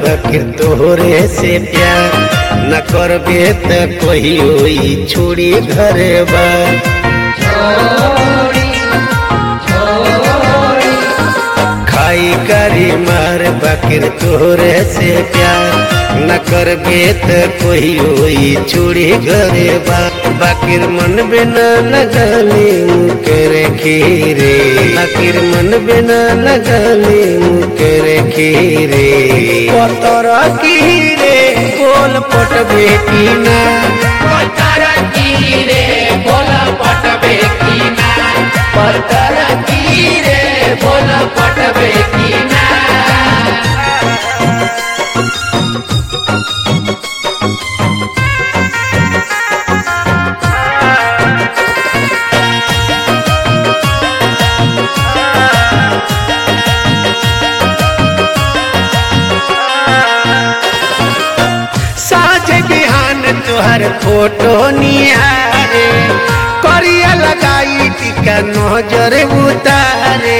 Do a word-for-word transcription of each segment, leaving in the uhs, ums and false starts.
बकर तोहरे से प्यार न करबे त कोई होई छोड़ी घर बार खाई करी मार बकर तोहरे से प्यार न करबे त कोई होई छोड़ी घर बार बाकिर मन बिना लगले मुकर खीरे बाकिर मन बिना लगले मुकर खीरे पतर खीरे बोल पटबे की ना पतर खीरे बोल पटबे की ना पतर खीरे बोल पटबे की ना तोहर फोटो निहारे करिया लगाई टिका नजर उतारे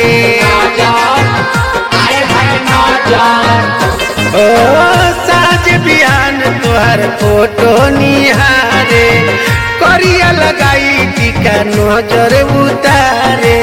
ओ साँझ बिहान तोहर फोटो निहारे करिया लगाई टिका नजर उतारे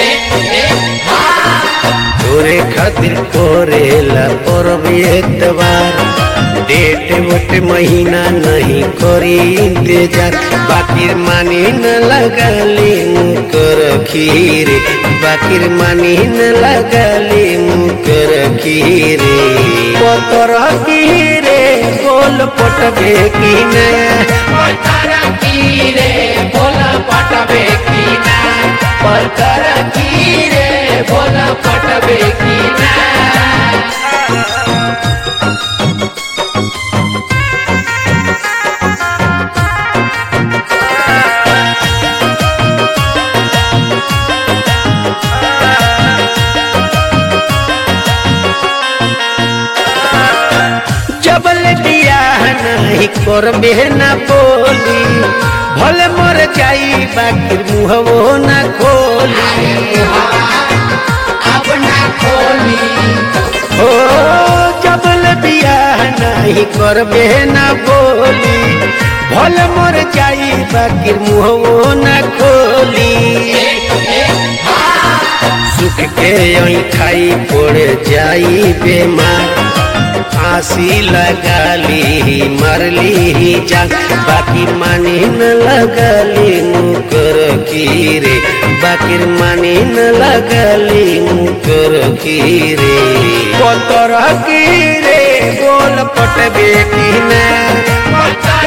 तोरे खातिर कोरेला परब एतबार डेट वोट महीना नहीं करी इंतजार बाकिर मानी न लगली मुकर खीरे बाकिर मानी न लगली मुकर खीरे पतर खीरे बोल पटबे की ना पतर खीरे बोल पटबे की ना पतर खीरे बोल पटबे की ना जबल दिया नहीं करबे न बोली भले मर जाई बाकिर मुहवो न खोली अब न खोली ओ जबल दिया नहीं करबे न बोली भले मर जाई बाकिर मुहवो न खोली सुख के यही खाई पड़ जाई बेमार फांसी लगा ली मरली जान बाकी मानी न लगली मुकर खीरे बाकिर मानी न लगली मुकर खीरे पतर खीरे बोल पटबे की ना